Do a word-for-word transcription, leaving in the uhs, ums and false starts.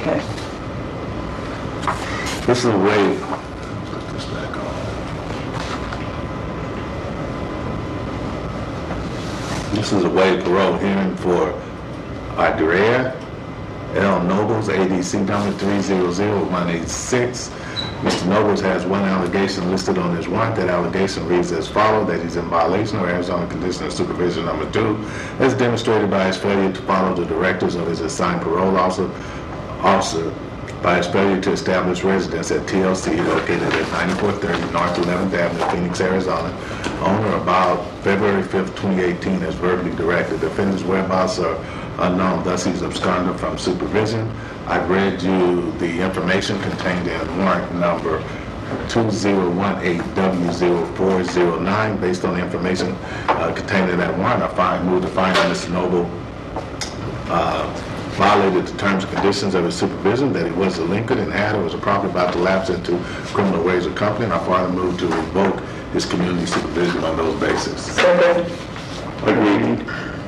Okay. This is a way, put this back on. This is a waive parole hearing for Andrea L. Nobles, A D C number three zero zero one eight six. Mister Nobles has one allegation listed on his warrant. That allegation reads as follows, that he's in violation of Arizona Condition of Supervision number two, as demonstrated by his failure to follow the directives of his assigned parole officer, officer by his failure to establish residence at T L C located at ninety-four thirty North eleventh Avenue, Phoenix, Arizona, on or about February fifth, twenty eighteen, as verbally directed. The offender's whereabouts are unknown, thus he's absconded from supervision. I've read you the information contained in warrant number two zero one eight W zero four zero nine. Based on the information uh, contained in that warrant, I find, move to find that Mister Noble uh, violated the terms and conditions of his supervision, that he was delinquent and had or was probably about to lapse into criminal ways of company, and I further move to revoke his community supervision on those bases. Second. Agreed.